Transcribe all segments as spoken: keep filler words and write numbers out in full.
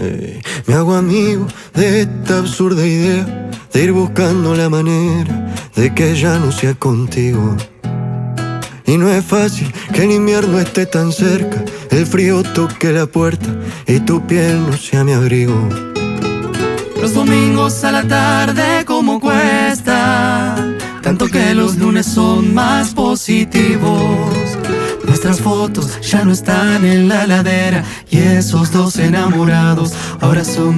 Hey, me hago amigo de esta absurda idea de ir buscando la manera de que ya no sea contigo. Y no es fácil que el invierno esté tan cerca, el frío toque la puerta y tu piel no sea mi abrigo. Los domingos a la tarde como cuesta, tanto que los lunes son más positivos. Nuestras fotos ya no están en la ladera y esos dos enamorados ahora son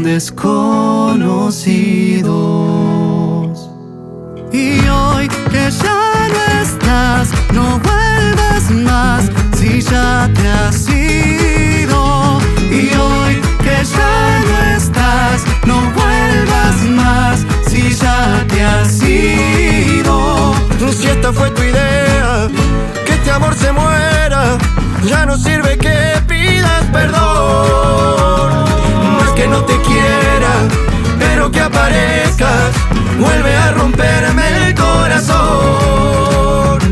desconocidos. Y hoy que ya no estás, no vuelvas más si ya te has ido. Y hoy que ya no estás, no vuelvas más si ya te has ido. Si esta fue tu idea, que este amor se muera, ya no sirve que pidas perdón. No es que no te quiera, pero que aparezcas vuelve a romperme el corazón.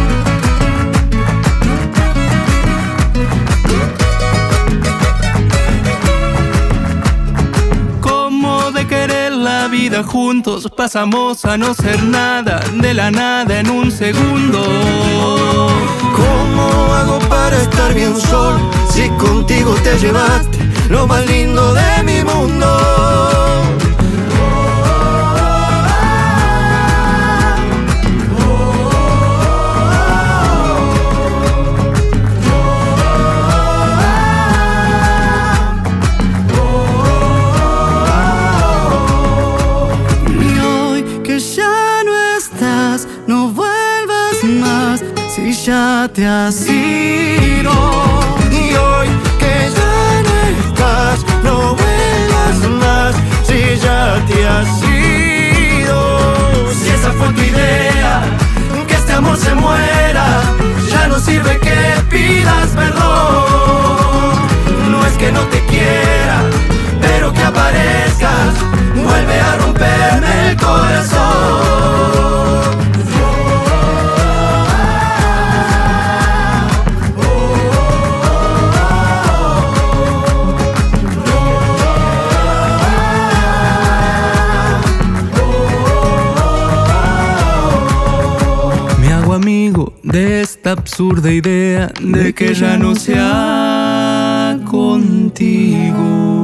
Como de querer la vida juntos pasamos a no ser nada, de la nada en un segundo. ¿Cómo hago para estar bien solo si contigo te llevaste lo más lindo de mi mundo? No vuelvas más si ya te has ido. Y hoy que ya no estás, no vuelvas más si ya te has ido. Si esa fue tu idea, que este amor se muera, ya no sirve que pidas perdón. No es que no te quiera, pero que aparezcas vuelve a romperme el corazón. amigo de esta absurda idea de que ya no sea contigo.